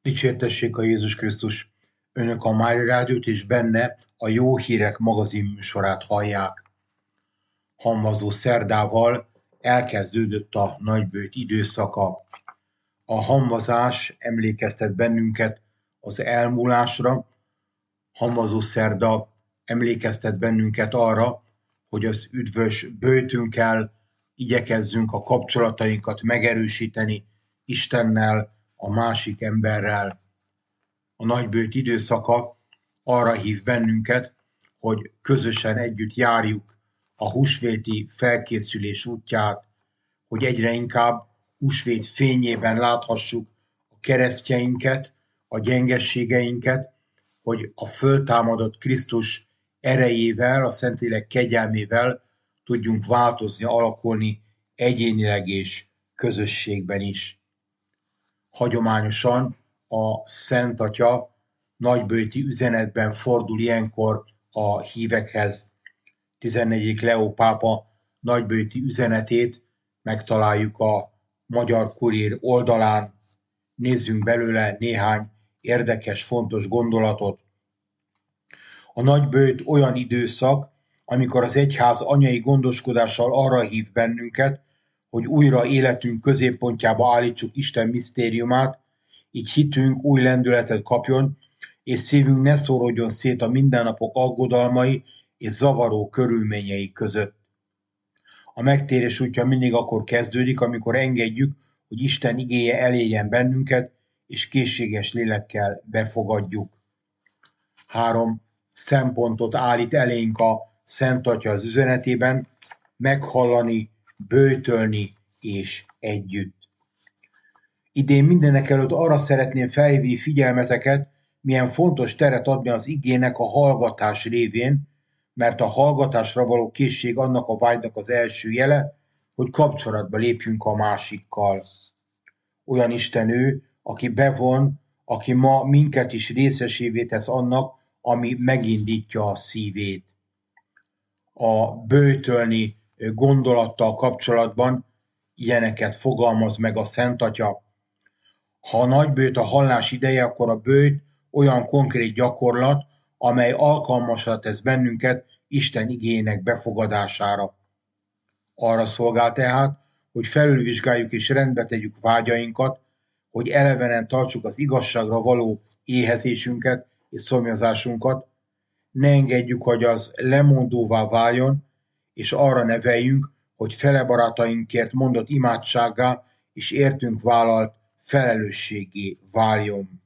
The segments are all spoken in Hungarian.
Dicsértessék a Jézus Krisztus! Önök a Mária Rádiót és benne a Jó Hírek magazin műsorát hallják. Hamvazó szerdával elkezdődött a nagybőjt időszaka. A hamvazás emlékeztet bennünket az elmúlásra, hamvazó szerda emlékeztet bennünket arra, hogy az üdvös bőjtünkkel igyekezzünk a kapcsolatainkat megerősíteni Istennel, a másik emberrel. A nagybőjt időszaka arra hív bennünket, hogy közösen együtt járjuk a húsvéti felkészülés útját, hogy egyre inkább húsvét fényében láthassuk a keresztjeinket, a gyengességeinket, hogy a föltámadott Krisztus erejével, a Szentlélek kegyelmével tudjunk változni, alakulni egyénileg és közösségben is. Hagyományosan a Szent Atya nagybőjti üzenetben fordul ilyenkor a hívekhez. 14. Leó pápa nagybőjti üzenetét megtaláljuk a Magyar Kurír oldalán. Nézzünk belőle néhány érdekes, fontos gondolatot. A nagybőjt olyan időszak, amikor az egyház anyai gondoskodással arra hív bennünket, hogy újra életünk középpontjába állítsuk Isten misztériumát, így hitünk új lendületet kapjon, és szívünk ne szóródjon szét a mindennapok aggodalmai és zavaró körülményei között. A megtérés útja mindig akkor kezdődik, amikor engedjük, hogy Isten igéje elérjen bennünket, és készséges lélekkel befogadjuk. 3 szempontot állít elénk a Szent Atya az üzenetében: meghallani, böjtölni és együtt. Idén mindenekelőtt arra szeretném felhívni figyelmeteket, milyen fontos teret adni az igének a hallgatás révén, mert a hallgatásra való készség annak a vágynak az első jele, hogy kapcsolatba lépjünk a másikkal. Olyan Isten ő, aki bevon, aki ma minket is részesévé tesz annak, ami megindítja a szívét. A böjtölni gondolattal kapcsolatban ilyeneket fogalmaz meg a Szent Atya. Ha a nagybőjt a hallás ideje, akkor a böjt olyan konkrét gyakorlat, amely alkalmasra tesz bennünket Isten igéjének befogadására. Arra szolgál tehát, hogy felülvizsgáljuk és rendbe tegyük vágyainkat, hogy elevenen tartsuk az igazságra való éhezésünket és szomjazásunkat, ne engedjük, hogy az lemondóvá váljon, és arra neveljünk, hogy fele barátainkért mondott imádsággá és értünk vállalt felelősségé váljon.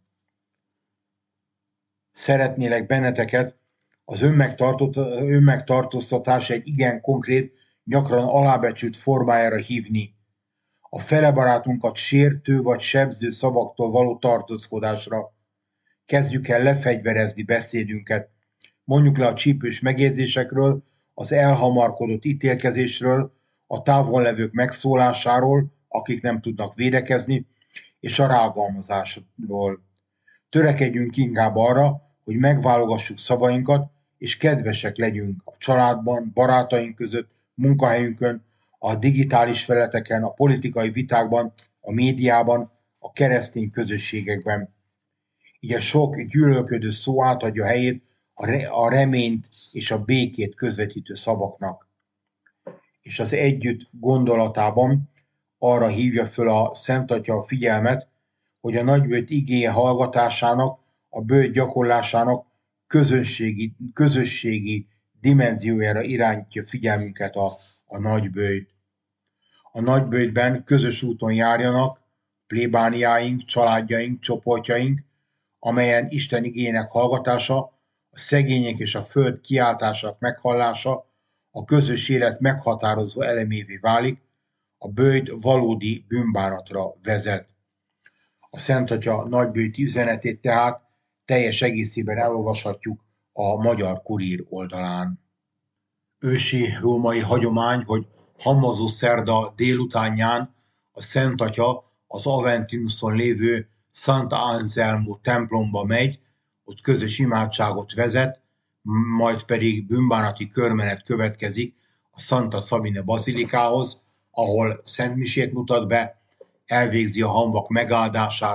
Szeretnélek benneteket az önmegtartóztatás egy igen konkrét, gyakran alábecsült formájára hívni. A fele barátunkat sértő vagy sebző szavaktól való tartózkodásra. Kezdjük el lefegyverezni beszédünket. Mondjuk le a csípős megjegyzésekről, az elhamarkodott ítélkezésről, a távollevők megszólásáról, akik nem tudnak védekezni, és a rágalmazásról. Törekedjünk inkább arra, hogy megválogassuk szavainkat, és kedvesek legyünk a családban, barátaink között, munkahelyünkön, a digitális felületeken, a politikai vitákban, a médiában, a keresztény közösségekben. Így a sok gyűlölködő szó átadja helyét a reményt és a békét közvetítő szavaknak. És az együtt gondolatában arra hívja föl a Szent Atya a figyelmet, hogy a nagybőjt igéje hallgatásának, a bőjt gyakorlásának közösségi dimenziójára irányítja figyelmünket a nagybőjt. A nagybőjtben közös úton járjanak plébániáink, családjaink, csoportjaink, amelyen Isten igének hallgatása, a szegények és a föld kiáltásának meghallása a közös élet meghatározó elemévé válik, a bőjt valódi bűnbánatra vezet. A Szent Atya nagybőjti üzenetét tehát teljes egészében elolvashatjuk a Magyar Kurír oldalán. Ősi római hagyomány, hogy hamvazó szerda délutánján a Szent Atya az Aventinuson lévő Santa Anselmo templomba megy, ott közös imádságot vezet, majd pedig bűnbánati körmenet következik a Santa Sabina bazilikához, ahol szentmisét mutat be, elvégzi a hamvak megáldását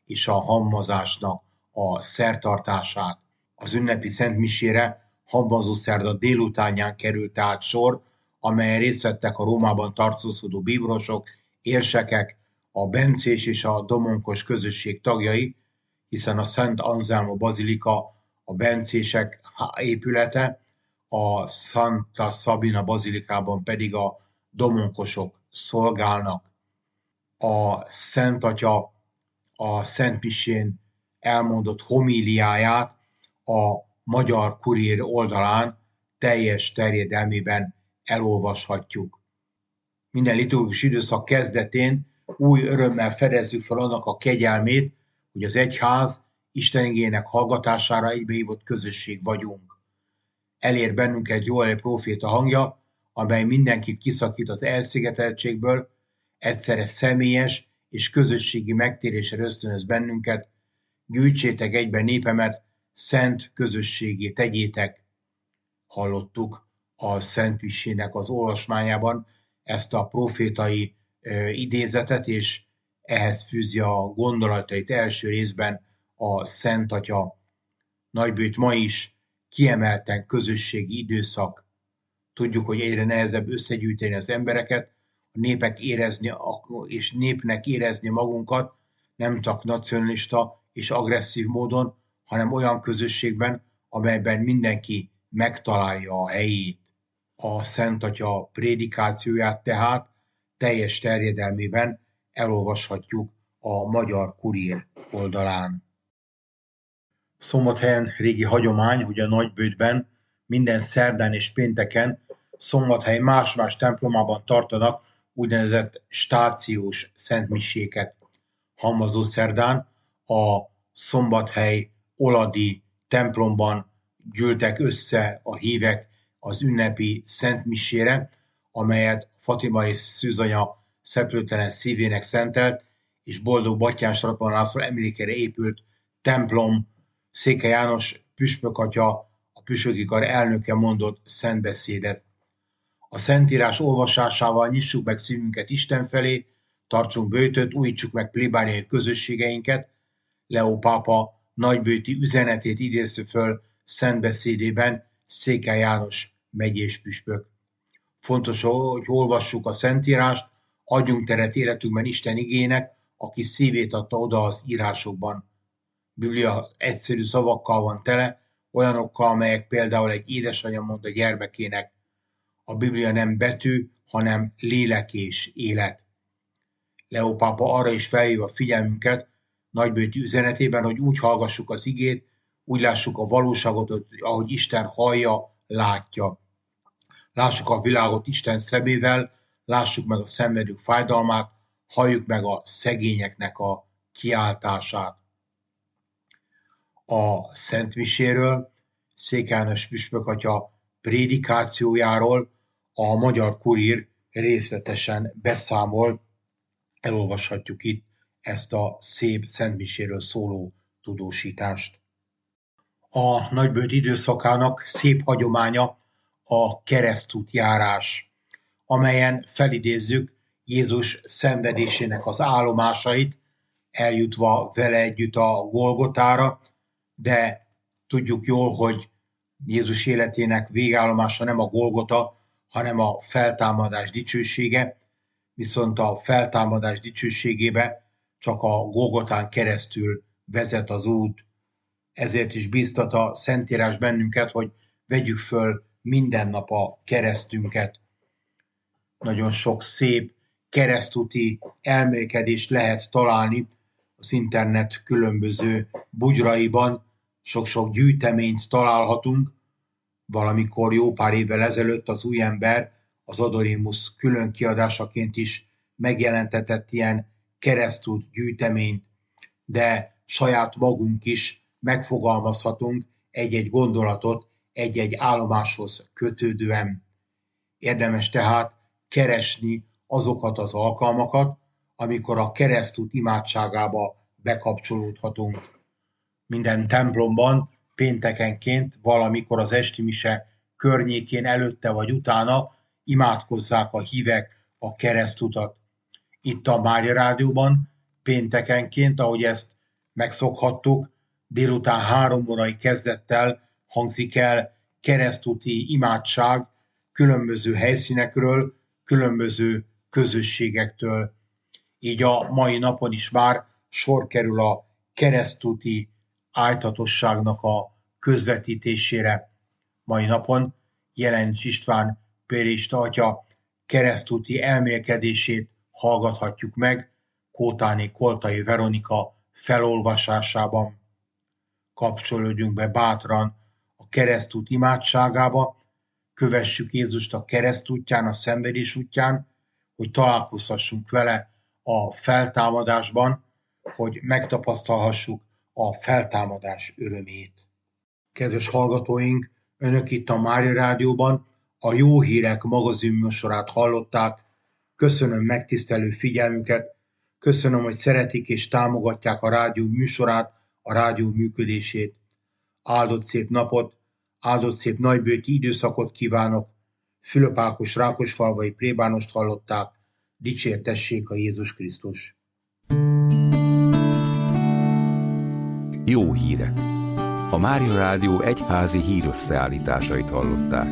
és a hamvazásnak a szertartását. Az ünnepi szentmisére hamvazószerda délutánján került át sor, amelyen részt vettek a Rómában tartózkodó bíborosok, érsekek, a bencés és a domonkos közösség tagjai, hiszen a Szent Anselmo bazilika a bencések épülete, a Santa Sabina bazilikában pedig a domonkosok szolgálnak. A Szent Atya a szentmisén elmondott homíliáját a Magyar Kurír oldalán teljes terjedelmében elolvashatjuk. Minden liturgikus időszak kezdetén új örömmel fedezzük fel annak a kegyelmét, hogy az egyház Isten igének hallgatására egybehívott közösség vagyunk. Elér bennünket Jóel próféta hangja, amely mindenkit kiszakít az elszigeteltségből, egyszerre személyes és közösségi megtérésre ösztönöz bennünket, gyűjtsétek egyben népemet, szent közösségé tegyétek. Hallottuk a szentmisének az olvasmányában ezt a profétai idézetet, és ehhez fűzi a gondolatait első részben a Szent Atya. Nagybőjt ma is kiemelten közösségi időszak. Tudjuk, hogy egyre nehezebb összegyűjteni az embereket, a népek érezni, és népnek érezni magunkat, nem csak nacionalista és agresszív módon, hanem olyan közösségben, amelyben mindenki megtalálja a helyét. A Szent Atya prédikációját tehát teljes terjedelmében elolvashatjuk a Magyar Kurír oldalán. Szombathelyen régi hagyomány, hogy a Nagybőjtben minden szerdán és pénteken Szombathely más-más templomában tartanak úgynevezett stációs szentmiséket. Hamvazószerdán a Szombathely oladi templomban gyűltek össze a hívek az ünnepi szentmisére, amelyet Fatima és Szűzanya szeplőtelen szívének szentelt, és Boldog Batthyány Sarapon László emlékére épült templom Székely János püspök atya, a püspöki kar elnöke mondott szentbeszédet. A Szentírás olvasásával nyissuk meg szívünket Isten felé, tartsunk böjtöt, újítsuk meg plébániai közösségeinket. Leó pápa nagybőjti üzenetét idézte föl szentbeszédében Székely János megyés püspök. Fontos, hogy olvassuk a Szentírást, adjunk teret életünkben Isten igének, aki szívét adta oda az írásokban. Biblia egyszerű szavakkal van tele, olyanokkal, amelyek például egy édesanyja mond a gyermekének. A Biblia nem betű, hanem lélek és élet. Leó pápa arra is felhívja a figyelmünket nagybőjti üzenetében, hogy úgy hallgassuk az igét, úgy lássuk a valóságot, ahogy Isten hallja, látja. Lássuk a világot Isten szemével, lássuk meg a szenvedők fájdalmát, halljuk meg a szegényeknek a kiáltását. A Szentmiséről, Székely János püspök atya prédikációjáról a Magyar Kurír részletesen beszámol. Elolvashatjuk itt ezt a szép szentmiséről szóló tudósítást. A nagybőjt időszakának szép hagyománya a keresztútjárás, amelyen felidézzük Jézus szenvedésének az állomásait, eljutva vele együtt a Golgotára, de tudjuk jól, hogy Jézus életének végállomása nem a Golgota, hanem a feltámadás dicsősége, viszont a feltámadás dicsőségébe csak a Golgotán keresztül vezet az út. Ezért is bíztat a Szentírás bennünket, hogy vegyük föl minden nap a keresztünket. Nagyon sok szép keresztúti elmélkedést lehet találni az internet különböző bugyraiban, sok-sok gyűjteményt találhatunk. Valamikor jó pár évvel ezelőtt az Újember az Adorémus külön kiadásaként is megjelentetett ilyen keresztút gyűjteményt, de saját magunk is megfogalmazhatunk egy-egy gondolatot egy-egy állomáshoz kötődően. Érdemes tehát keresni azokat az alkalmakat, amikor a keresztút imádságába bekapcsolódhatunk. Minden templomban péntekenként valamikor az esti mise környékén előtte vagy utána imádkozzák a hívek a keresztutat. Itt a Mária Rádióban péntekenként, ahogy ezt Megszokhattuk, délután 3 órai kezdettel hangzik el keresztúti imádság különböző helyszínekről, különböző közösségektől. Így a mai napon is már sor kerül a keresztúti ájtatosságnak a közvetítésére. Mai napon Jelenics István pérista atya keresztúti elmélkedését hallgathatjuk meg Kótáné Koltai Veronika felolvasásában. Kapcsolódjunk be bátran a keresztút imádságába, kövessük Jézust a keresztútján, a szenvedés útján, hogy találkozhassunk vele a feltámadásban, hogy megtapasztalhassuk a feltámadás örömét. Kedves hallgatóink, Önök itt a Mária Rádióban a Jó Hírek magazin műsorát hallották. Köszönöm megtisztelő figyelmüket, köszönöm, hogy szeretik és támogatják a rádió műsorát, a rádió működését. Áldott szép napot, áldott szép nagybőti időszakot kívánok. Fülöp Ákos Rákosfalvai plébánost hallották. Dicsértessék a Jézus Krisztus! Jó hírek! A Mária Rádió egyházi hírösszeállításait hallották.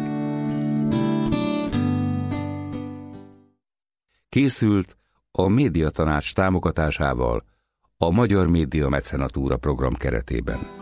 Készült a Médiatanács támogatásával a Magyar Média Mecenatúra program keretében.